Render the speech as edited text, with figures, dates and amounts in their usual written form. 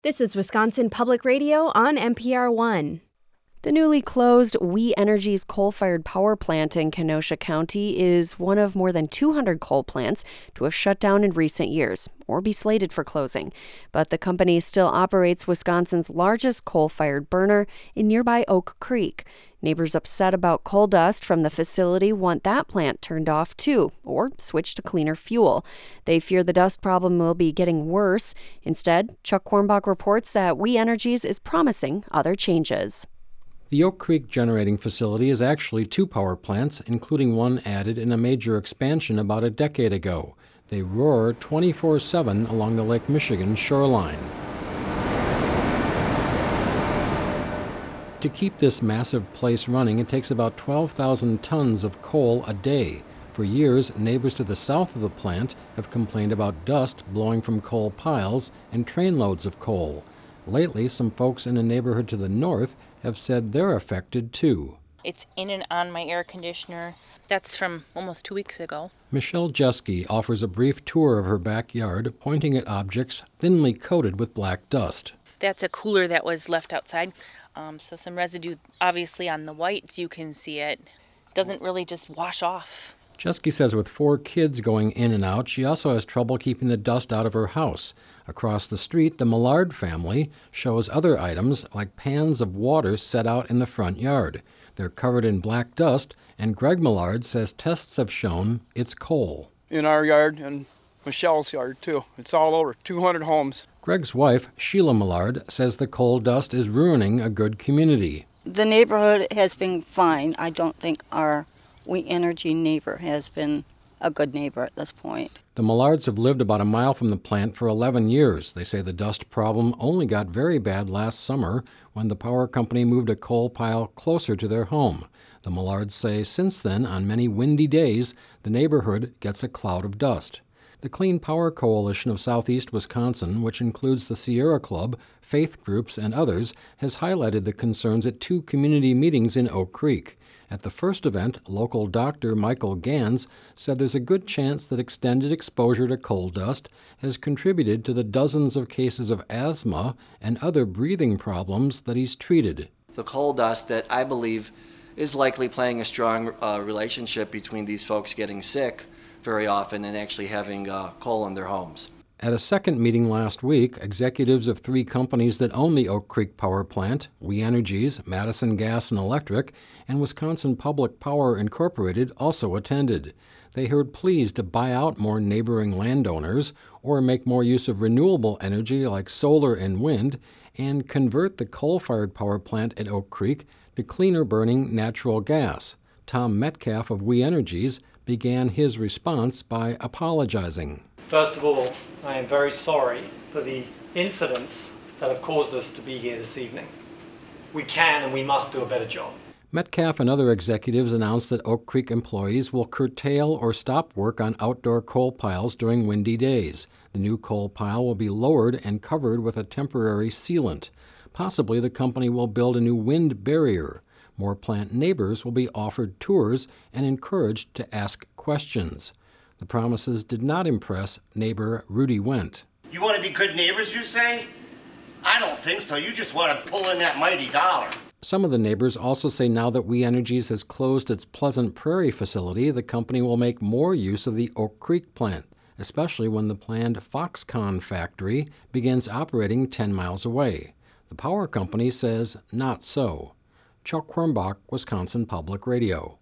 This is Wisconsin Public Radio on NPR One. The newly closed We Energies coal-fired power plant in Kenosha County is one of more than 200 coal plants to have shut down in recent years or be slated for closing. But the company still operates Wisconsin's largest coal-fired burner in nearby Oak Creek. Neighbors upset about coal dust from the facility want that plant turned off too, or switched to cleaner fuel. They fear the dust problem will be getting worse. Instead, Chuck Kornbach reports that We Energies is promising other changes. The Oak Creek generating facility is actually two power plants, including one added in a major expansion about a decade ago. They roar 24/7 along the Lake Michigan shoreline. To keep this massive place running, it takes about 12,000 tons of coal a day. For years, neighbors to the south of the plant have complained about dust blowing from coal piles and trainloads of coal. Lately, some folks in a neighborhood to the north have said they're affected too. It's in and on my air conditioner. That's from almost 2 weeks ago. Michelle Jeske offers a brief tour of her backyard, pointing at objects thinly coated with black dust. That's a cooler that was left outside. So some residue, obviously on the whites, you can see it. Doesn't really just wash off. Jeske says with 4 kids going in and out, she also has trouble keeping the dust out of her house. Across the street, the Millard family shows other items like pans of water set out in the front yard. They're covered in black dust, and Greg Millard says tests have shown it's coal. In our yard and Michelle's yard, too. It's all over 200 homes. Greg's wife, Sheila Millard, says the coal dust is ruining a good community. The neighborhood has been fine. I don't think our We Energy neighbor has been a good neighbor at this point. The Millards have lived about a mile from the plant for 11 years. They say the dust problem only got very bad last summer when the power company moved a coal pile closer to their home. The Millards say since then, on many windy days, the neighborhood gets a cloud of dust. The Clean Power Coalition of Southeast Wisconsin, which includes the Sierra Club, faith groups, and others, has highlighted the concerns at 2 community meetings in Oak Creek. At the first event, local doctor Michael Gans said there's a good chance that extended exposure to coal dust has contributed to the dozens of cases of asthma and other breathing problems that he's treated. The coal dust that I believe is likely playing a strong relationship between these folks getting sick very often and actually having coal in their homes. At a second meeting last week, executives of 3 companies that own the Oak Creek Power Plant, We Energies, Madison Gas and Electric, and Wisconsin Public Power Incorporated also attended. They heard pleas to buy out more neighboring landowners or make more use of renewable energy like solar and wind and convert the coal-fired power plant at Oak Creek to cleaner-burning natural gas. Tom Metcalf of We Energies began his response by apologizing. First of all, I am very sorry for the incidents that have caused us to be here this evening. We can and we must do a better job. Metcalf and other executives announced that Oak Creek employees will curtail or stop work on outdoor coal piles during windy days. The new coal pile will be lowered and covered with a temporary sealant. Possibly the company will build a new wind barrier. More plant neighbors will be offered tours and encouraged to ask questions. The promises did not impress neighbor Rudy Wendt. You want to be good neighbors, you say? I don't think so. You just want to pull in that mighty dollar. Some of the neighbors also say now that We Energies has closed its Pleasant Prairie facility, the company will make more use of the Oak Creek plant, especially when the planned Foxconn factory begins operating 10 miles away. The power company says not so. Chuck Kornbach, Wisconsin Public Radio.